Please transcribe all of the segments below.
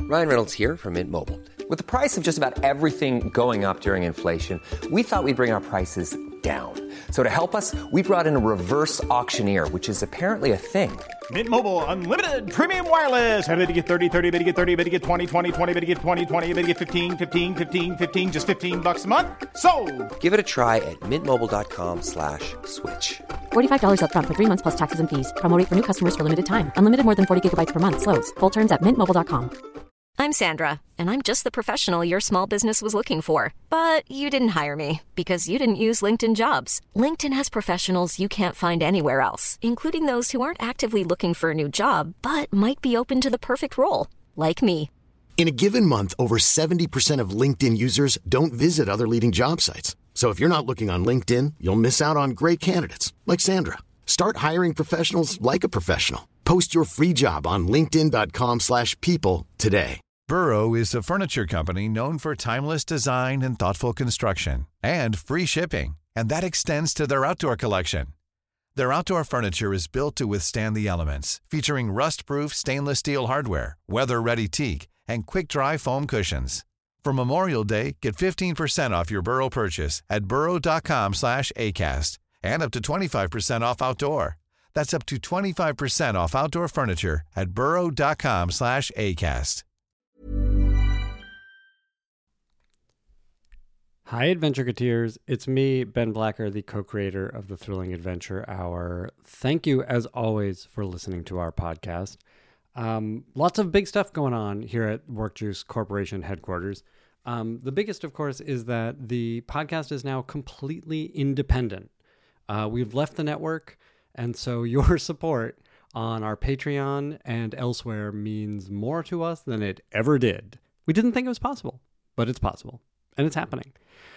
Ryan Reynolds here from Mint Mobile. With the price of just about everything going up during inflation, we thought we'd bring our prices down. So to help us, we brought in a reverse auctioneer, which is apparently a thing. Mint Mobile Unlimited Premium Wireless. How to get 30, 30, bit to get 30, bit to get 20, 20, 20, bit to get 20, 20, bit to get 15, 15, 15, 15, just $15 a month? Sold! Give it a try at mintmobile.com/switch. $45 up front for 3 months plus taxes and fees. Promo rate for new customers for limited time. Unlimited more than 40 gigabytes per month. Slows full terms at mintmobile.com. I'm Sandra, and I'm just the professional your small business was looking for. But you didn't hire me because you didn't use LinkedIn Jobs. LinkedIn has professionals you can't find anywhere else, including those who aren't actively looking for a new job, but might be open to the perfect role, like me. In a given month, over 70% of LinkedIn users don't visit other leading job sites. So if you're not looking on LinkedIn, you'll miss out on great candidates like Sandra. Start hiring professionals like a professional. Post your free job on linkedin.com/people today. Burrow is a furniture company known for timeless design and thoughtful construction and free shipping, and that extends to their outdoor collection. Their outdoor furniture is built to withstand the elements, featuring rust-proof stainless steel hardware, weather-ready teak, and quick-dry foam cushions. For Memorial Day, get 15% off your Burrow purchase at burrow.com/acast, and up to 25% off outdoor. That's up to 25% off outdoor furniture at burrow.com/acast. Hi, Adventureketeers. It's me, Ben Blacker, the co-creator of the Thrilling Adventure Hour. Thank you, as always, for listening to our podcast. Lots of big stuff going on here at WorkJuice Corporation headquarters. The biggest, of course, is that the podcast is now completely independent. We've left the network, and so your support on our Patreon and elsewhere means more to us than it ever did. We didn't think it was possible, but it's possible, and it's happening.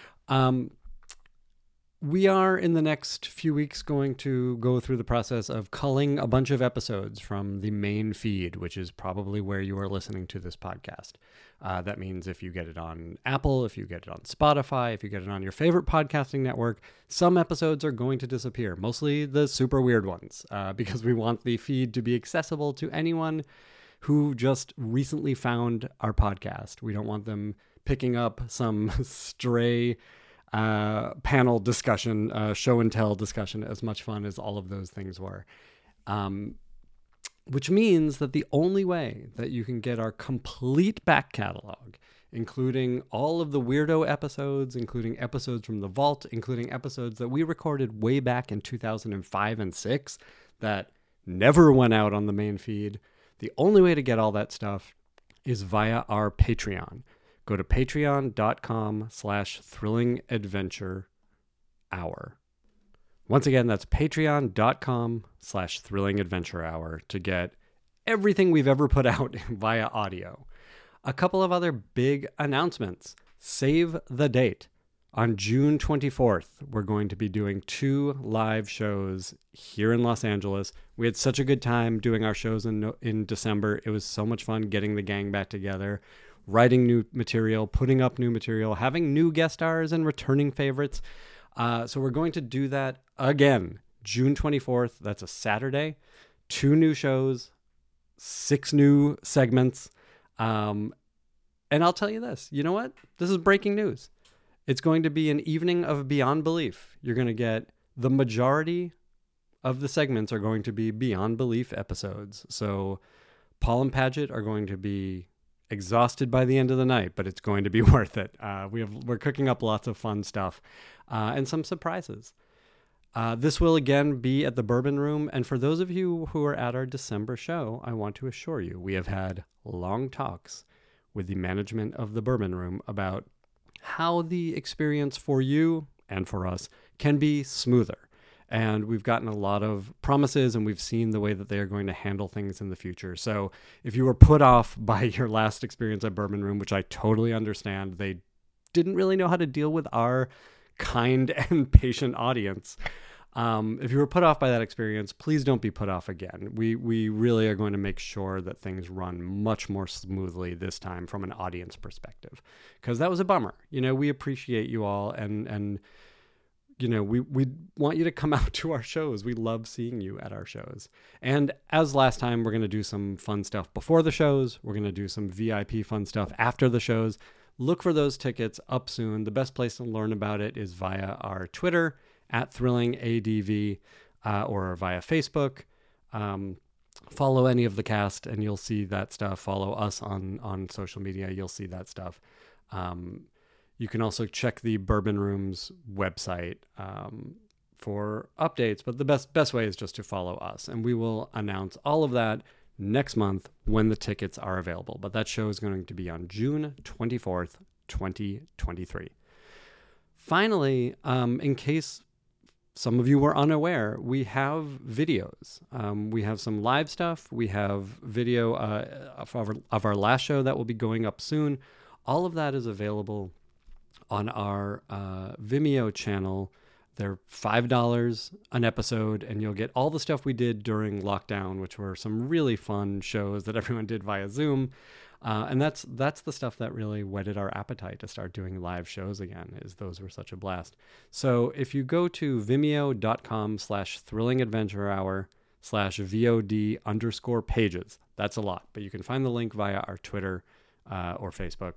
We are, in the next few weeks, going to go through the process of culling a bunch of episodes from the main feed, which is probably where you are listening to this podcast. That means if you get it on Apple, if you get it on Spotify, if you get it on your favorite podcasting network, some episodes are going to disappear, mostly the super weird ones, because we want the feed to be accessible to anyone who just recently found our podcast. We don't want them picking up some stray panel discussion, show and tell discussion, as much fun as all of those things were. Which means that the only way that you can get our complete back catalog, including all of the weirdo episodes, including episodes from the vault, including episodes that we recorded way back in 2005 and 6 that never went out on the main feed, the only way to get all that stuff is via our Patreon. Go to patreon.com/thrillingadventurehour. Once again, that's patreon.com/thrillingadventurehour to get everything we've ever put out via audio. A couple of other big announcements. Save the date. On June 24th, we're going to be doing 2 live shows here in Los Angeles. We had such a good time doing our shows in December. It was so much fun getting the gang back together, writing new material, putting up new material, having new guest stars and returning favorites. So we're going to do that again, June 24th. That's a Saturday. 2 new shows, 6 new segments. And I'll tell you this. You know what? This is breaking news. It's going to be an evening of Beyond Belief. You're going to get the majority of the segments are going to be Beyond Belief episodes. So Paul and Paget are going to be exhausted by the end of the night, but it's going to be worth it. We're cooking up lots of fun stuff and some surprises. This will again be at the Bourbon Room, and for those of you who are at our December show, I want to assure you we have had long talks with the management of the Bourbon Room about how the experience for you and for us can be smoother. And we've gotten a lot of promises, and we've seen the way that they are going to handle things in the future. So if you were put off by your last experience at Bourbon Room, which I totally understand, they didn't really know how to deal with our kind and patient audience. If you were put off by that experience, please don't be put off again. We really are going to make sure that things run much more smoothly this time from an audience perspective, because that was a bummer. You know, we appreciate you all, and we want you to come out to our shows. We love seeing you at our shows. And as last time, we're going to do some fun stuff before the shows. We're going to do some VIP fun stuff after the shows. Look for those tickets up soon. The best place to learn about it is via our Twitter @ThrillingADV or via Facebook. Follow any of the cast and you'll see that stuff. Follow us on social media. You'll see that stuff. You can also check the Bourbon Room's website for updates, but the best way is just to follow us. And we will announce all of that next month when the tickets are available. But that show is going to be on June 24th, 2023. Finally, in case some of you were unaware, we have videos. We have some live stuff. We have video of our last show that will be going up soon. All of that is available on our Vimeo channel. They're $5 an episode, and you'll get all the stuff we did during lockdown, which were some really fun shows that everyone did via Zoom. And that's the stuff that really whetted our appetite to start doing live shows again, is those were such a blast. So if you go to vimeo.com/thrillingadventurehour/VOD_pages, that's a lot, but you can find the link via our Twitter or Facebook.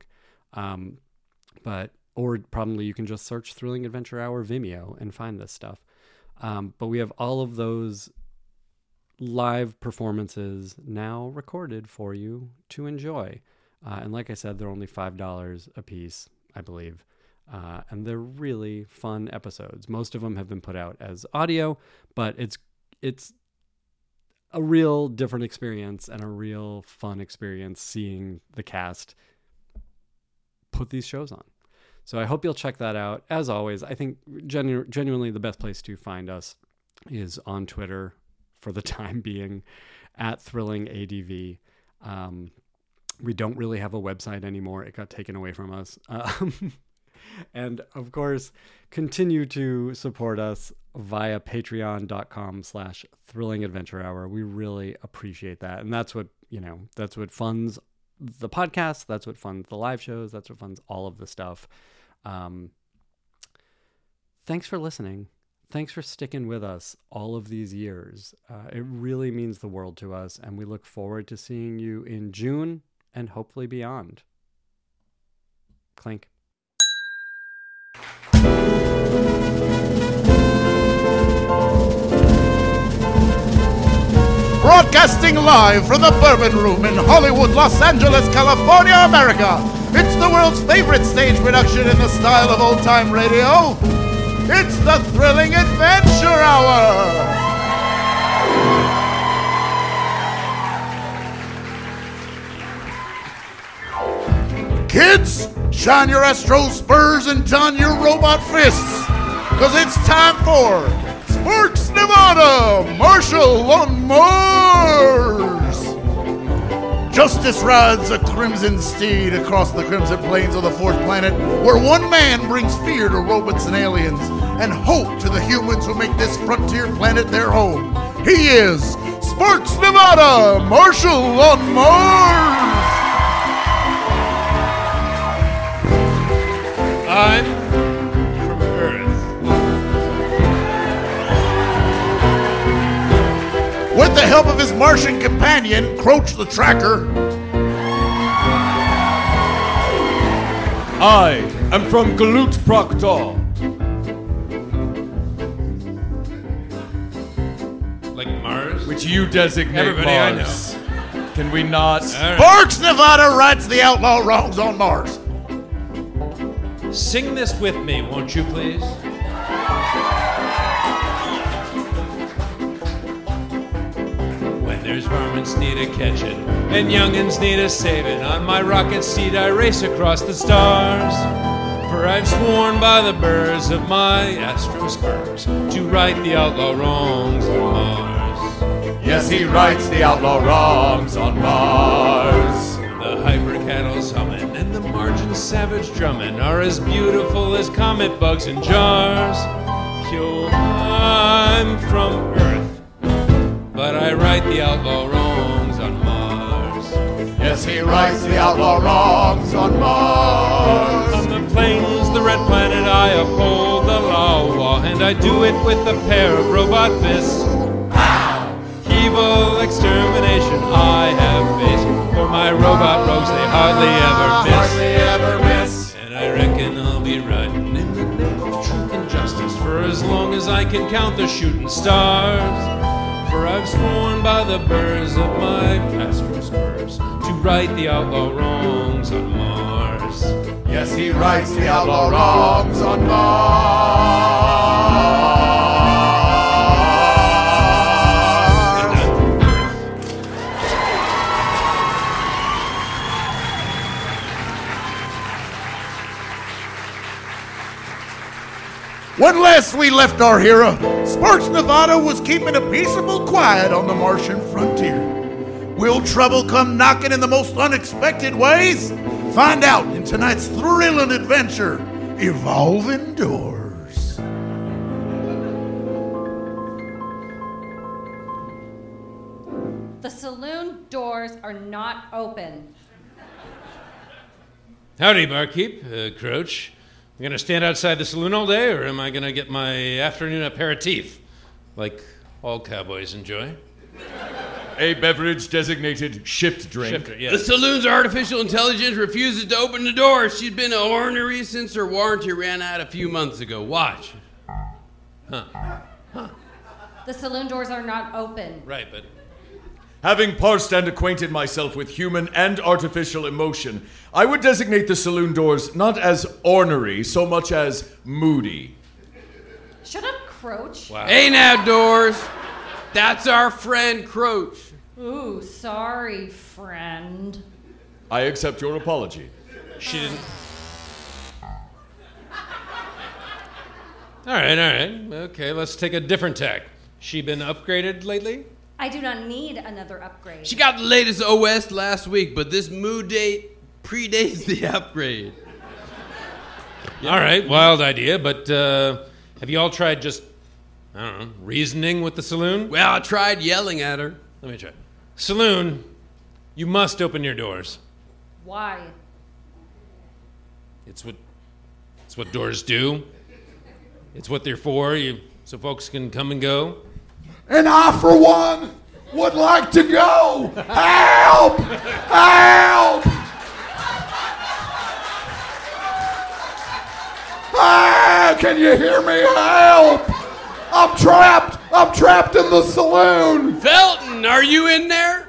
Or probably you can just search Thrilling Adventure Hour Vimeo and find this stuff. But we have all of those live performances now recorded for you to enjoy. And like I said, they're only $5 a piece, I believe. And they're really fun episodes. Most of them have been put out as audio, but it's a real different experience and a real fun experience seeing the cast put these shows on. So I hope you'll check that out. As always, I think genuinely the best place to find us is on Twitter for the time being @ThrillingADV. We don't really have a website anymore. It got taken away from us. And of course, continue to support us via patreon.com/thrillingadventurehour. We really appreciate that. And that's what funds the podcast. That's what funds the live shows. That's what funds all of the stuff. Thanks for listening. Thanks for sticking with us all of these years. It really means the world to us, and we look forward to seeing you in June and hopefully beyond. Clink. Broadcasting live from the Bourbon Room in Hollywood, Los Angeles, California, America. It's the world's favorite stage production in the style of old-time radio. It's the Thrilling Adventure Hour. Kids, shine your Astro spurs and don your robot fists, because it's time for Sparks Nevada, Marshall on Mars. Justice rides a crimson steed across the crimson plains of the fourth planet, where one man brings fear to robots and aliens and hope to the humans who make this frontier planet their home. He is Sparks Nevada, Marshall on Mars. I'm from Earth. With the help of his Martian companion, Croach the Tracker. I am from Galut Proctor. Like Mars? Which you designate Everybody Mars. I know. Can we not? Sparks Nevada rights the outlaw wrongs on Mars. Sing this with me, won't you please? When there's varmints need a catching and youngins need a saving, on my rocket steed I race across the stars. For I've sworn by the burrs of my astro spurs to right the outlaw wrongs on Mars. Yes, he rights the outlaw wrongs on Mars. The hyper cattle's humming and the margins savage drumming are as beautiful as comet bugs in jars. Yo, I'm from Earth, but I right the outlaw wrongs on Mars. Yes, he rights the outlaw wrongs on Mars. On the plains, the red planet, I uphold the law, and I do it with a pair of robot fists. Evil extermination I have faced. For my robot rogues, they hardly ever miss. And I reckon I'll be riding in the name of truth and justice for as long as I can count the shooting stars. For I've sworn by the burrs of my Astro Spurs to right the outlaw wrongs on Mars. Yes, he rights the outlaw wrongs on Mars. When last we left our hero, Sparks Nevada was keeping a peaceable quiet on the Martian frontier. Will trouble come knocking in the most unexpected ways? Find out in tonight's thrilling adventure, Evolving Doors. The saloon doors are not open. Howdy, barkeep, Croach. I'm gonna stand outside the saloon all day, or am I gonna get my afternoon aperitif, like all cowboys enjoy? A beverage designated shift drink. Shifter, yeah. The saloon's artificial intelligence refuses to open the door. She's been a ornery since her warranty ran out a few months ago. Watch. The saloon doors are not open. Right, but... Having parsed and acquainted myself with human and artificial emotion, I would designate the saloon doors not as ornery so much as moody. Shut up, Croach. Wow. Hey now, Doors. That's our friend, Croach. Ooh, sorry, friend. I accept your apology. She didn't... All right. Okay, let's take a different tack. She been upgraded lately? I do not need another upgrade. She got the latest OS last week, but this mood date predates the upgrade. All right, wild idea, but have you all tried just, I don't know, reasoning with the saloon? Well, I tried yelling at her. Let me try. Saloon, you must open your doors. Why? It's what doors do. It's what they're for, so folks can come and go. And I, for one, would like to go. Help! Help! Ah, can you hear me? Help! I'm trapped! I'm trapped in the saloon! Felton, are you in there?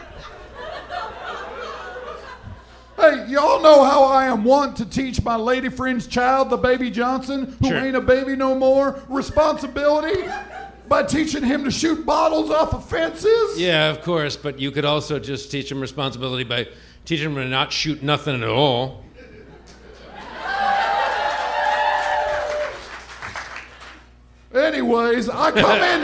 Hey, y'all know how I am wont to teach my lady friend's child, the baby Johnson, who Sure. ain't a baby no more, responsibility? By teaching him to shoot bottles off of fences? Yeah, of course, but you could also just teach him responsibility by teaching him to not shoot nothing at all. Anyways, I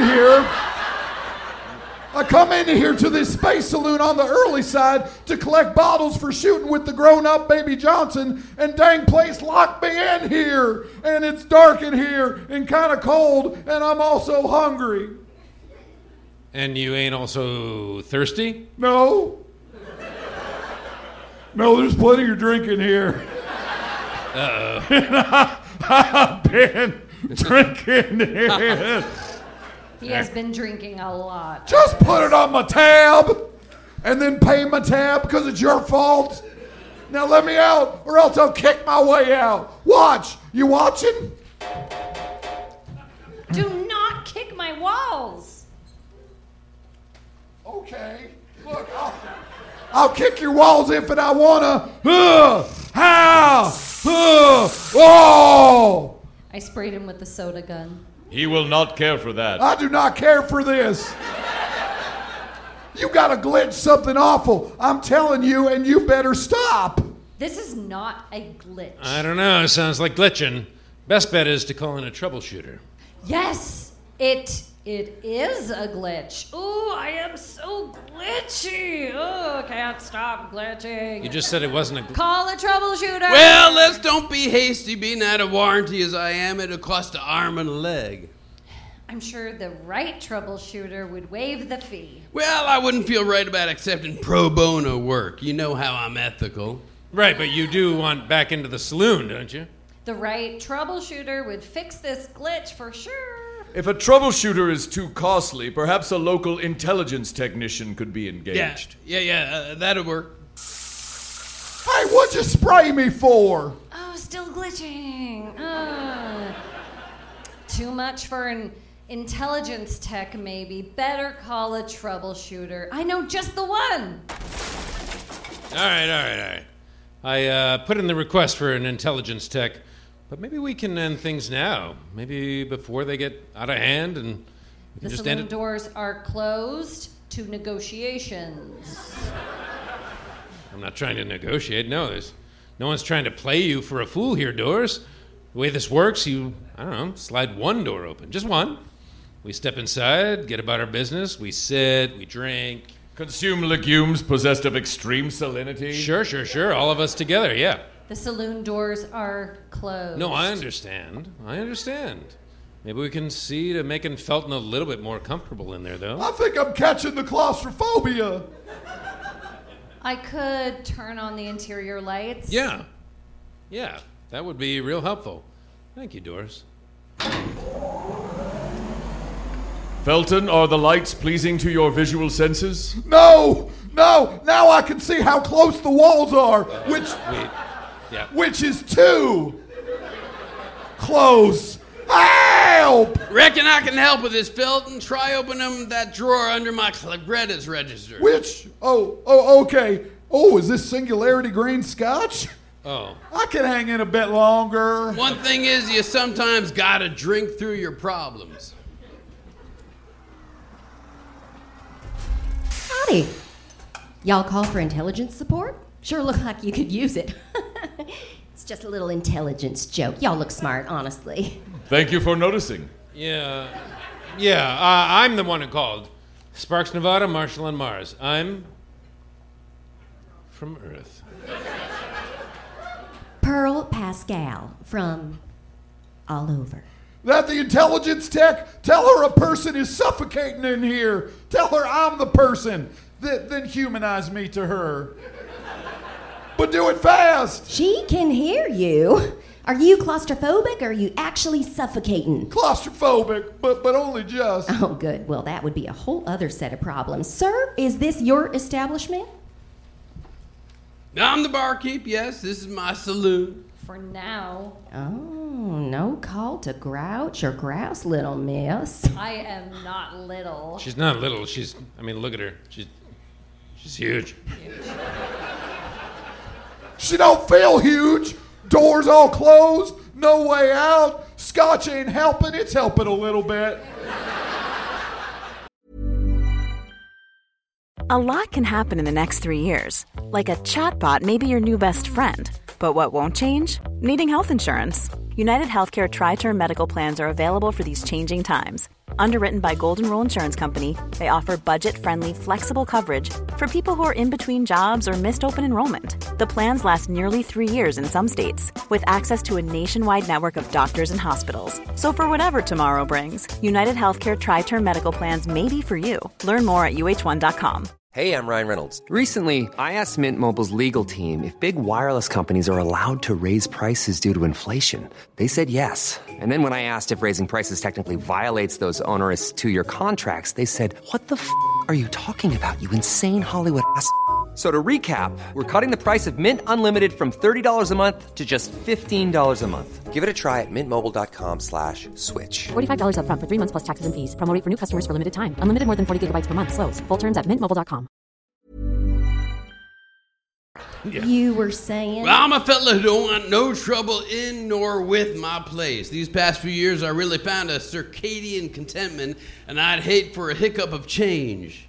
come in here to this space saloon on the early side to collect bottles for shooting with the grown-up baby Johnson, and dang place locked me in here. And it's dark in here and kind of cold, and I'm also hungry. And you ain't also thirsty? No. No, there's plenty of drink in here. Uh-oh. I've been drinking it. He has been drinking a lot. Just put it on my tab and then pay my tab because it's your fault. Now let me out or else I'll kick my way out. Watch. You watching? Do not kick my walls. Okay. Look, I'll kick your walls if I wanna. Oh! I sprayed him with the soda gun. He will not care for that. I do not care for this. You gotta glitch something awful. I'm telling you, and you better stop. This is not a glitch. I don't know, sounds like glitching. Best bet is to call in a troubleshooter. Yes, it is a glitch. Ooh, I am so glitchy. Ooh, can't stop glitching. You just said it wasn't a glitch. Call a troubleshooter. Well, let's don't be hasty. Being out of warranty as I am, it'll cost an arm and a leg. I'm sure the right troubleshooter would waive the fee. Well, I wouldn't feel right about accepting pro bono work. You know how I'm ethical. Right, but you do want back into the saloon, don't you? The right troubleshooter would fix this glitch for sure. If a troubleshooter is too costly, perhaps a local intelligence technician could be engaged. Yeah, that'll work. Hey, what'd you spray me for? Oh, still glitching. Too much for an intelligence tech, maybe. Better call a troubleshooter. I know just the one. All right. I put in the request for an intelligence tech, but maybe we can end things now. Maybe before they get out of hand, and we can The just end saloon it. doors are closed to negotiations. I'm not trying to negotiate. No one's trying to play you for a fool here, Doors. The way this works, slide one door open, just one. We step inside, get about our business. We sit, we drink. Consume legumes possessed of extreme salinity. Sure. All of us together, yeah. The saloon doors are closed. No, I understand. Maybe we can see to making Felton a little bit more comfortable in there, though. I think I'm catching the claustrophobia. I could turn on the interior lights. Yeah, that would be real helpful. Thank you, Doris. Felton, are the lights pleasing to your visual senses? No! Now I can see how close the walls are, which is too close. Help! Reckon I can help with this, Felton. Try opening that drawer under my credits register. Which? Oh, okay. Oh, is this Singularity Grain Scotch? Oh. I can hang in a bit longer. One thing is, you sometimes gotta drink through your problems. Howdy. Y'all call for intelligence support? Sure look like you could use it. It's just a little intelligence joke. Y'all look smart, honestly. Thank you for noticing. Yeah, I'm the one who called. Sparks, Nevada, Marshall on Mars. I'm from Earth. Pearl Pascal from all over. That the intelligence tech? Tell her a person is suffocating in here. Tell her I'm the person. Then humanize me to her. But do it fast. She can hear you. Are you claustrophobic or are you actually suffocating? Claustrophobic, but only just. Oh, good. Well, that would be a whole other set of problems. Sir, is this your establishment? I'm the barkeep, yes. This is my saloon. For now. Oh, no call to grouch or grouse, little miss. I am not little. She's not little. Look at her. She's huge. She don't feel huge. Doors all closed. No way out. Scotch ain't helping. It's helping a little bit. A lot can happen in the next 3 years. Like a chatbot may be your new best friend. But what won't change? Needing health insurance. United Healthcare Tri-Term Medical Plans are available for these changing times. Underwritten by Golden Rule Insurance Company, they offer budget-friendly, flexible coverage for people who are in between jobs or missed open enrollment. The plans last nearly 3 years in some states, with access to a nationwide network of doctors and hospitals. So for whatever tomorrow brings, United Healthcare Tri-Term Medical Plans may be for you. Learn more at uh1.com. Hey, I'm Ryan Reynolds. Recently, I asked Mint Mobile's legal team if big wireless companies are allowed to raise prices due to inflation. They said yes. And then when I asked if raising prices technically violates those onerous 2-year contracts, they said, "What the f*** are you talking about, you insane Hollywood ass?" So to recap, we're cutting the price of Mint Unlimited from $30 a month to just $15 a month. Give it a try at mintmobile.com/switch. $45 up front for 3 months plus taxes and fees. Promo rate for new customers for limited time. Unlimited more than 40 gigabytes per month. Slows full terms at mintmobile.com. Yeah. You were saying? Well, I'm a fella who don't want no trouble in nor with my place. These past few years, I really found a circadian contentment, and I'd hate for a hiccup of change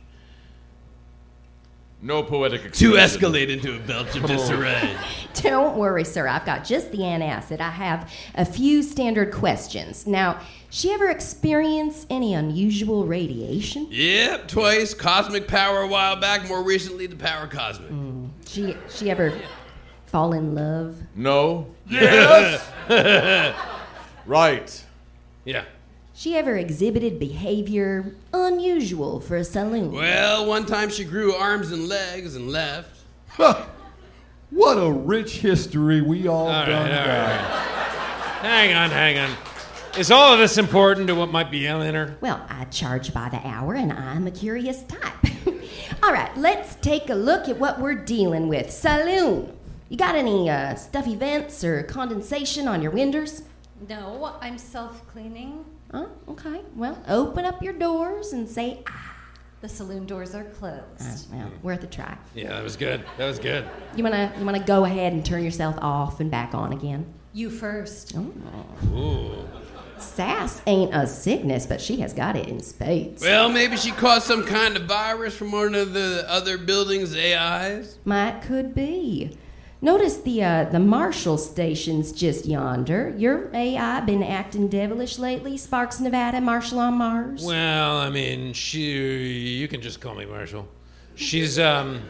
No poetic to expression. escalate into a belch of disarray. Don't worry, sir. I've got just the antacid. I have a few standard questions. Now, she ever experience any unusual radiation? Yep, twice. Cosmic power a while back. More recently, the power cosmic. She ever fall in love? No. Yes. Right. Yeah. She ever exhibited behavior unusual for a saloon? Well, one time she grew arms and legs and left. What a rich history we all done got. Hang on. Is all of this important to what might be yelling at her? Well, I charge by the hour, and I'm a curious type. All right, let's take a look at what we're dealing with. Saloon. You got any stuffy vents or condensation on your windows? No, I'm self-cleaning. Oh, okay. Well, open up your doors and say, ah. The saloon doors are closed. Well, worth a try. Yeah, that was good. You wanna go ahead and turn yourself off and back on again? You first. Oh. Ooh. Sass ain't a sickness, but she has got it in spades. Well, maybe she caught some kind of virus from one of the other building's AIs. Might could be. Notice the Marshall station's just yonder. Your AI been acting devilish lately? Sparks, Nevada, Marshall on Mars? Well, I mean, you can just call me Marshall. She's, Marshall,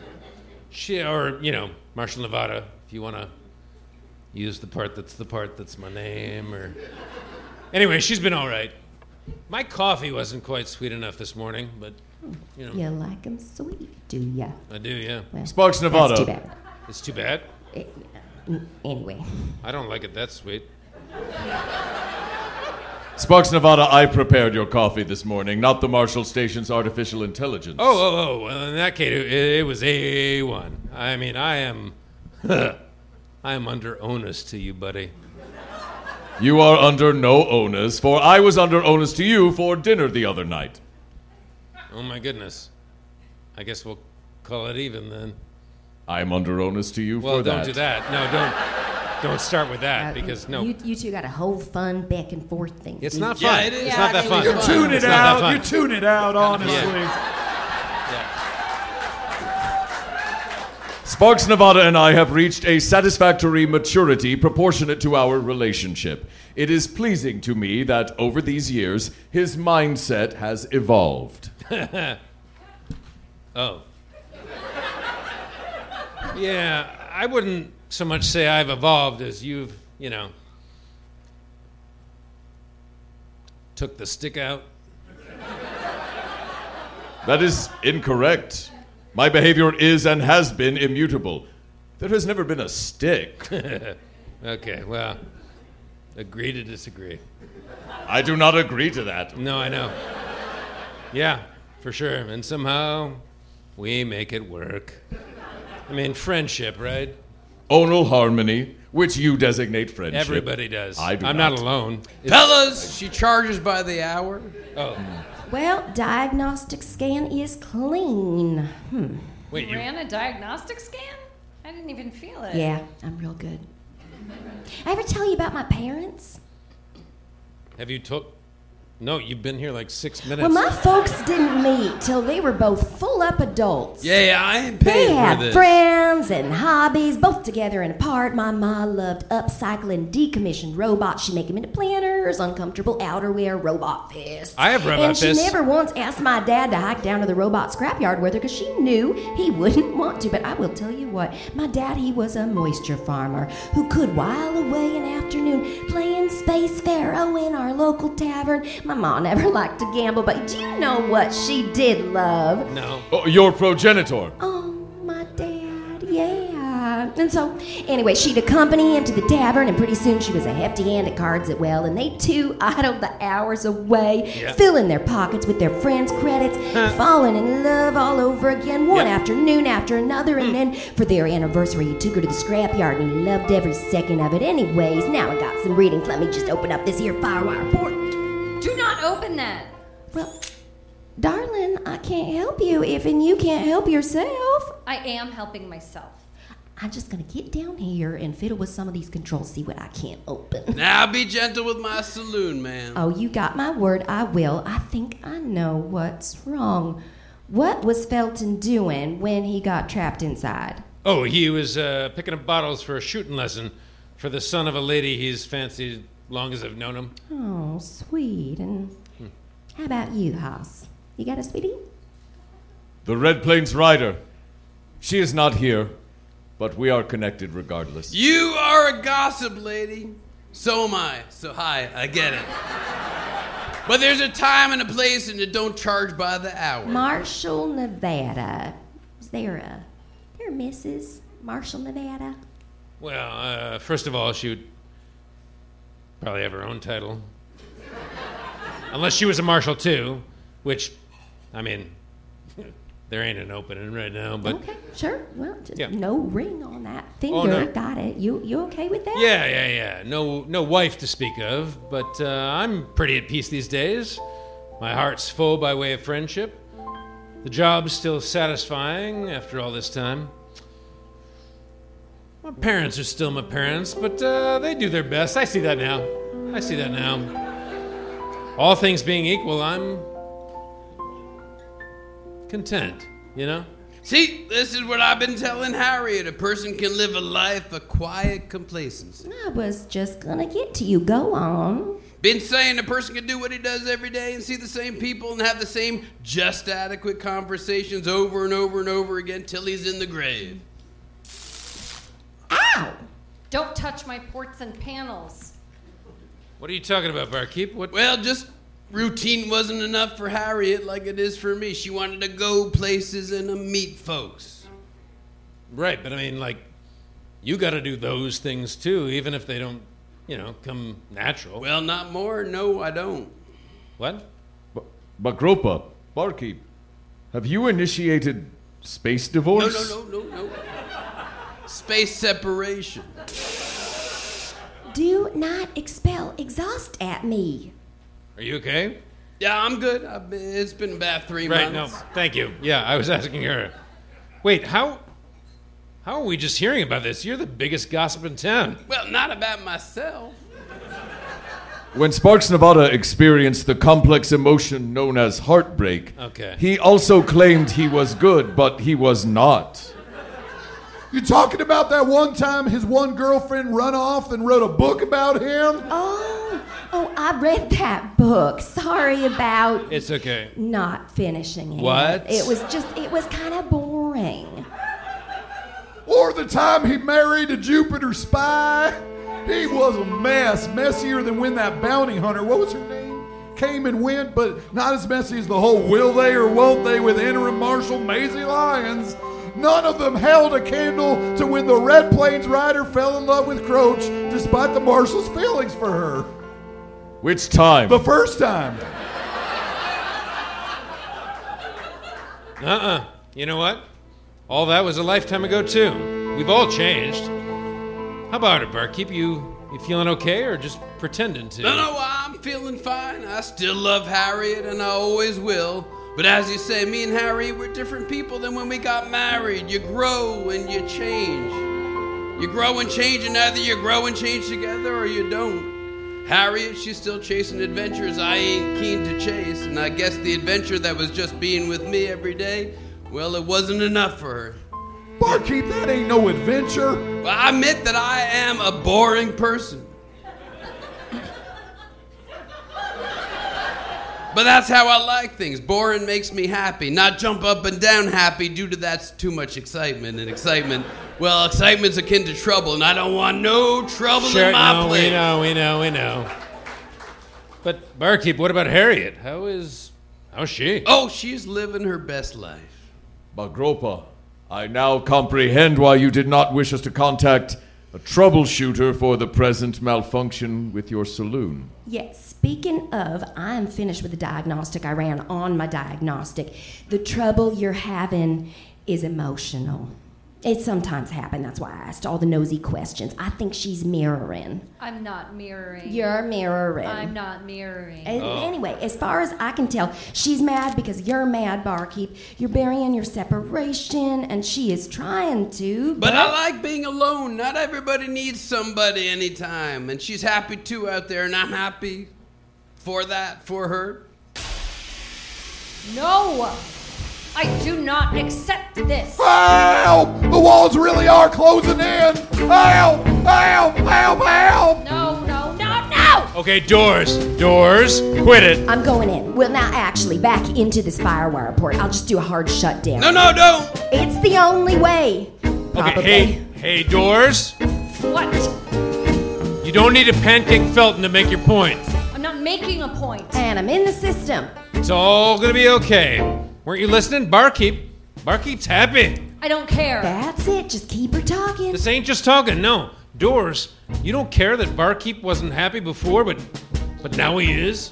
Nevada, if you want to use the part that's my name, or... Anyway, she's been all right. My coffee wasn't quite sweet enough this morning, but, You like 'em sweet, do ya? I do, yeah. Well, Sparks, Nevada. That's too bad. It's too bad? Anyway. I don't like it that sweet. Sparks, Nevada, I prepared your coffee this morning, not the Marshall Station's artificial intelligence. Oh, well, in that case, it was A1. I mean, I am under onus to you, buddy. You are under no onus, for I was under onus to you for dinner the other night. Oh, my goodness. I guess we'll call it even, then. I'm under onus to you for that. Well, don't do that. No, don't start with that, because no. You two got a whole fun back and forth thing. It's not Yeah, fun. it is. It's not that fun. You tune it It's not that out. fun. You tune it out, honestly. Sparks, Nevada and I have reached a satisfactory maturity proportionate to our relationship. It is pleasing to me that over these years, his mindset has evolved. Oh. Yeah, I wouldn't so much say I've evolved as you've, took the stick out. That is incorrect. My behavior is and has been immutable. There has never been a stick. Okay, well, agree to disagree. I do not agree to that. No, I know. Yeah, for sure. And somehow we make it work. I mean, friendship, right? Onal harmony, which you designate friendship. Everybody does. I do I'm not alone. Fellas, she charges by the hour. Oh. Well, diagnostic scan is clean. Wait, You ran a diagnostic scan? I didn't even feel it. Yeah, I'm real good. I ever tell you about my parents? have you took? No, you've been here like 6 minutes. Well, my folks didn't meet till they were both full-up adults. Yeah, I ain't They paying for had this. friends and hobbies, both together and apart. My ma loved upcycling decommissioned robots. She'd make them into planners, uncomfortable outerwear, robot fists. I have robot And she fists. never once asked my dad to hike down to the robot scrapyard with her because she knew he wouldn't want to. But I will tell you what, my dad, he was a moisture farmer who could while away an afternoon playing Space Pharaoh in our local tavern. My ma never liked to gamble, but do you know what she did love? No. Oh, your progenitor. Oh, my dad, yeah. And so, anyway, she'd accompany him to the tavern, and pretty soon she was a hefty hand at cards at well, and they too idled the hours away, Yeah. filling their pockets with their friends' credits, falling in love all over again, one afternoon after another, and then for their anniversary, he took her to the scrapyard, and he loved every second of it. Anyways, now I got some readings. Let me just open up this here Firewire report. Do not open that. Well, darling, I can't help you if and you can't help yourself. I am helping myself. I'm just gonna get down here and fiddle with some of these controls, see what I can't open. Now be gentle with my saloon, man. Oh, you got my word, I will. I think I know what's wrong. What was Felton doing when he got trapped inside? Oh, he was picking up bottles for a shooting lesson for the son of a lady he's fancied long as I've known him. Oh, sweet. And how about you, Haas? You got a sweetie? The Red Plains Rider. She is not here, but we are connected regardless. You are a gossip lady. So am I. So hi, I get it. But there's a time and a place, and you don't charge by the hour. Marshall, Nevada. Is there a Mrs. Marshall, Nevada? Well, first of all, she would... Probably have her own title. Unless she was a marshal too, which, I mean, there ain't an opening right now, but... Okay, sure. Well, just no ring on that finger. Oh, no. Got it. You okay with that? Yeah. No wife to speak of, but I'm pretty at peace these days. My heart's full by way of friendship. The job's still satisfying after all this time. My parents are still my parents, but they do their best. I see that now. All things being equal, I'm content, you know? See, this is what I've been telling Harriet. A person can live a life of quiet complacency. I was just gonna get to you. Go on. Been saying a person can do what he does every day and see the same people and have the same just adequate conversations over and over and over again till he's in the grave. Ow! Don't touch my ports and panels. What are you talking about, Barkeep? What? Well, just routine wasn't enough for Harriet like it is for me. She wanted to go places and meet folks. Right, but I mean, like, you gotta do those things too, even if they don't, come natural. Well, not more. No, I don't. What? Bagropa, Barkeep, have you initiated space divorce? No. Space separation. Do not expel exhaust at me. Are you okay? Yeah, I'm good. It's been about 3 months. Right, no, thank you. Yeah, I was asking her. Wait, how are we just hearing about this? You're the biggest gossip in town. Well, not about myself. When Sparks Nevada experienced the complex emotion known as heartbreak, he also claimed he was good, but he was not. You talking about that one time his one girlfriend run off and wrote a book about him? Oh, I read that book. Sorry about... It's okay. Not finishing it. What? It was kind of boring. Or the time he married a Jupiter spy. He was a mess. Messier than when that bounty hunter, what was her name? Came and went, but not as messy as the whole will they or won't they with interim Marshal Maisie Lyons. None of them held a candle to when the Red Plains rider fell in love with Croach, despite the marshal's feelings for her. Which time? The first time. You know what? All that was a lifetime ago, too. We've all changed. How about it, Barkeep? You feeling okay or just pretending to? No, I'm feeling fine. I still love Harriet and I always will. But as you say, me and Harriet were different people than when we got married. You grow and you change. You grow and change, and either you grow and change together or you don't. Harriet, she's still chasing adventures I ain't keen to chase, and I guess the adventure that was just being with me every day, well, it wasn't enough for her. Barkeep, that ain't no adventure. Well, I admit that I am a boring person. But that's how I like things. Boring makes me happy, not jump up and down happy due to that's too much excitement. And excitement's akin to trouble, and I don't want no trouble in my place. We know. But Barkeep, what about Harriet? How's she? Oh, she's living her best life. Bagropa, I now comprehend why you did not wish us to contact a troubleshooter for the present malfunction with your saloon. Yes, speaking of, I'm finished with the diagnostic. I ran on my diagnostic. The trouble you're having is emotional. It sometimes happens. That's why I asked all the nosy questions. I think she's mirroring. I'm not mirroring. You're mirroring. I'm not mirroring. Anyway, as far as I can tell, she's mad because you're mad, Barkeep. You're burying your separation, and she is trying to. But I like being alone. Not everybody needs somebody anytime. And she's happy too out there, and I'm happy for that, for her. No! I do not accept this. Help! The walls really are closing in. Help! Help! Help! Help! No! Okay, doors, quit it. I'm going in. Well, now, actually, back into this firewire port. I'll just do a hard shutdown. No, don't! It's the only way. Probably. Okay, hey, doors. What? You don't need a pancake Felton to make your point. I'm not making a point. And I'm in the system. It's all gonna be okay. Weren't you listening? Barkeep's happy. I don't care. That's it. Just keep her talking. This ain't just talking, no. Doors, you don't care that Barkeep wasn't happy before, but now he is?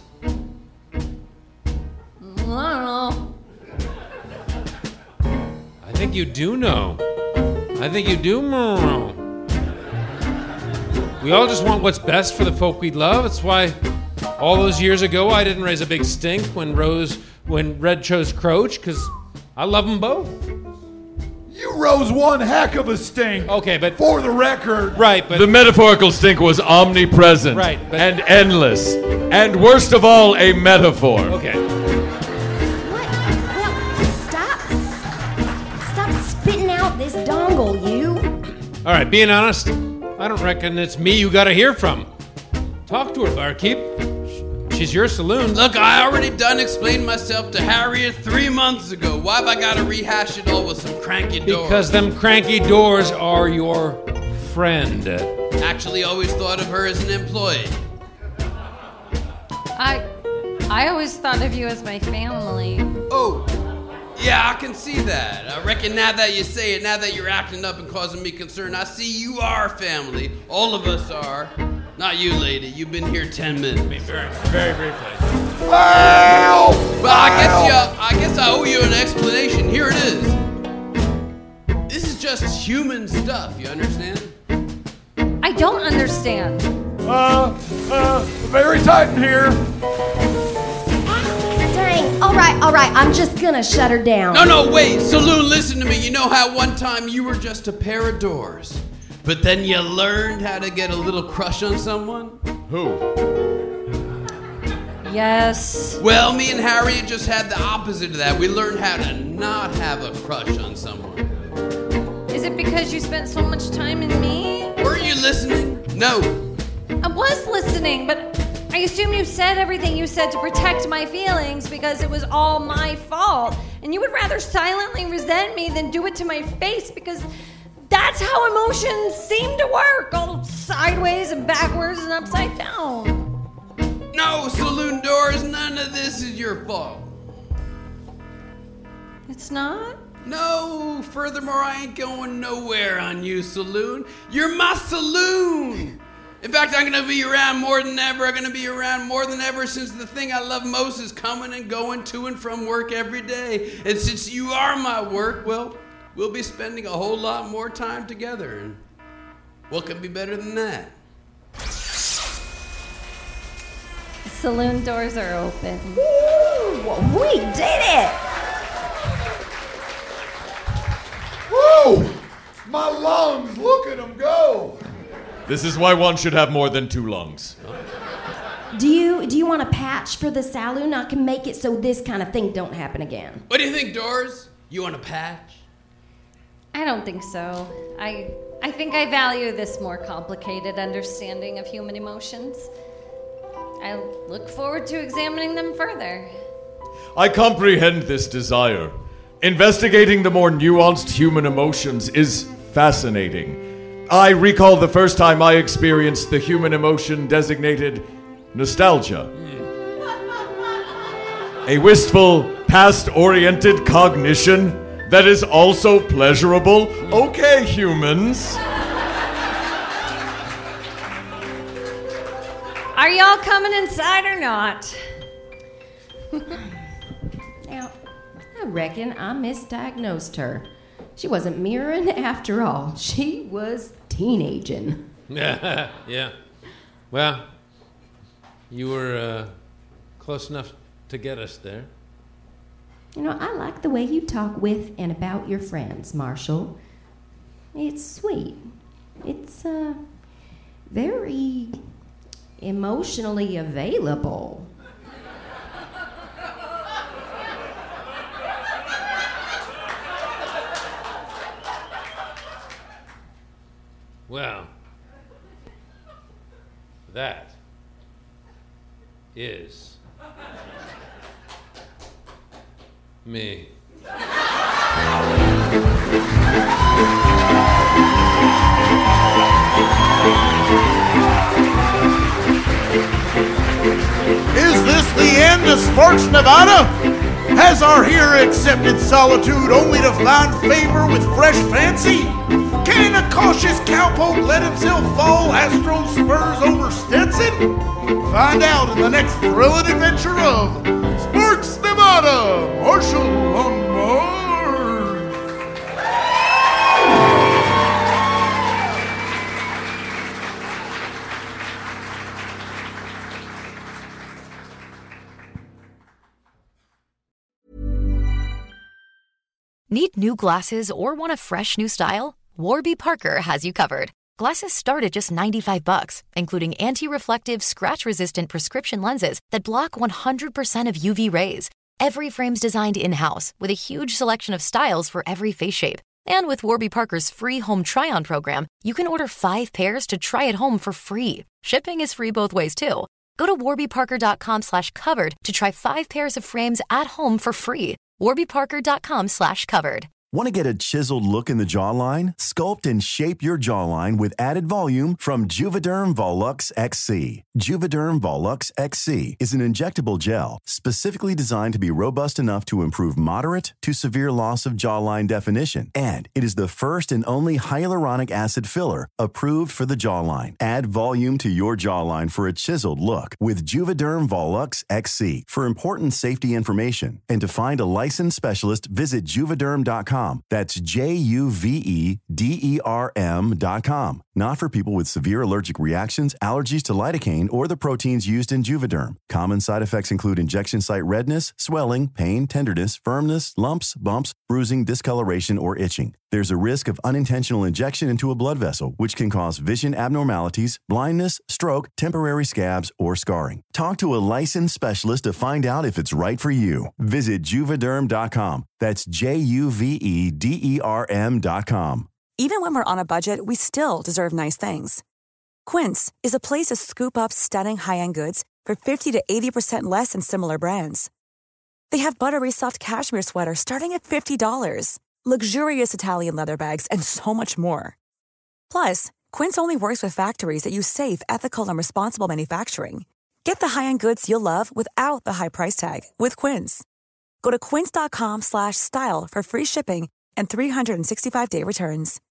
I don't know. I think you do know. I think you do know. We all just want what's best for the folk we love. That's why all those years ago I didn't raise a big stink when Red chose Croach, because I love them both. You rose one heck of a stink. Okay, but for the record. Right, but the metaphorical stink was omnipresent. Right, but and endless. And worst of all, a metaphor. Okay. What? Well, stop spitting out this dongle, you. All right, being honest, I don't reckon it's me you gotta hear from. Talk to her, Barkeep. She's your saloon. Look, I already done explained myself to Harriet 3 months ago. Why have I gotta rehash it all with some cranky doors? Because them cranky doors are your friend. Actually, always thought of her as an employee. I always thought of you as my family. Oh, yeah, I can see that. I reckon now that you say it, now that you're acting up and causing me concern, I see you are family. All of us are. Not you, lady. You've been here 10 minutes. Very, very briefly. Wow! Well, I guess I owe you an explanation. Here it is. This is just human stuff, you understand? I don't understand. Very tight in here. Dang. All right. I'm just gonna shut her down. No, wait. Saloon, listen to me. You know how one time you were just a pair of doors, but then you learned how to get a little crush on someone? Who? Yes. Well, me and Harriet just had the opposite of that. We learned how to not have a crush on someone. Is it because you spent so much time in me? Weren't you listening? No. I was listening, but I assume you said everything you said to protect my feelings because it was all my fault. And you would rather silently resent me than do it to my face because that's how emotions seem to work, all sideways and backwards and upside down. No, Saloon Doors, none of this is your fault. It's not? No, furthermore, I ain't going nowhere on you, Saloon. You're my saloon. In fact, I'm going to be around more than ever. I'm going to be around more than ever since the thing I love most is coming and going to and from work every day. And since you are my work, well, we'll be spending a whole lot more time together. And what could be better than that? Saloon doors are open. Woo! We did it! Woo! My lungs, look at them go! This is why one should have more than 2 lungs. Do you want a patch for the saloon? I can make it so this kind of thing don't happen again. What do you think, Doors? You want a patch? I don't think so. I think I value this more complicated understanding of human emotions. I look forward to examining them further. I comprehend this desire. Investigating the more nuanced human emotions is fascinating. I recall the first time I experienced the human emotion designated nostalgia. A wistful, past-oriented cognition that is also pleasurable. Okay, humans. Are y'all coming inside or not? Now, I reckon I misdiagnosed her. She wasn't mirroring after all. She was teenaging. Yeah. Well, you were close enough to get us there. You know, I like the way you talk with and about your friends, Marshall. It's sweet. It's, very emotionally available. Well, that is me. Is this the end of Sparks, Nevada? Has our hero accepted solitude only to find favor with fresh fancy? Can a cautious cowpoke let himself fall Astros Spurs over Stetson? Find out in the next thrilling adventure of Sparks Nevada, Marshall on Mars. Need new glasses or want a fresh new style? Warby Parker has you covered. Glasses start at just $95, including anti-reflective, scratch-resistant prescription lenses that block 100% of UV rays. Every frame's designed in-house with a huge selection of styles for every face shape. And with Warby Parker's free home try-on program, you can order 5 pairs to try at home for free. Shipping is free both ways, too. Go to warbyparker.com/covered to try 5 pairs of frames at home for free. warbyparker.com/covered. Want to get a chiseled look in the jawline? Sculpt and shape your jawline with added volume from Juvederm Volux XC. Juvederm Volux XC is an injectable gel specifically designed to be robust enough to improve moderate to severe loss of jawline definition. And it is the first and only hyaluronic acid filler approved for the jawline. Add volume to your jawline for a chiseled look with Juvederm Volux XC. For important safety information and to find a licensed specialist, visit Juvederm.com. That's Juvederm.com. Not for people with severe allergic reactions, allergies to lidocaine, or the proteins used in Juvederm. Common side effects include injection site redness, swelling, pain, tenderness, firmness, lumps, bumps, bruising, discoloration, or itching. There's a risk of unintentional injection into a blood vessel, which can cause vision abnormalities, blindness, stroke, temporary scabs, or scarring. Talk to a licensed specialist to find out if it's right for you. Visit Juvederm.com. That's Juvederm.com. Even when we're on a budget, we still deserve nice things. Quince is a place to scoop up stunning high-end goods for 50 to 80% less than similar brands. They have buttery soft cashmere sweaters starting at $50, luxurious Italian leather bags, and so much more. Plus, Quince only works with factories that use safe, ethical, and responsible manufacturing. Get the high-end goods you'll love without the high price tag with Quince. Go to quince.com/style for free shipping and 365-day returns.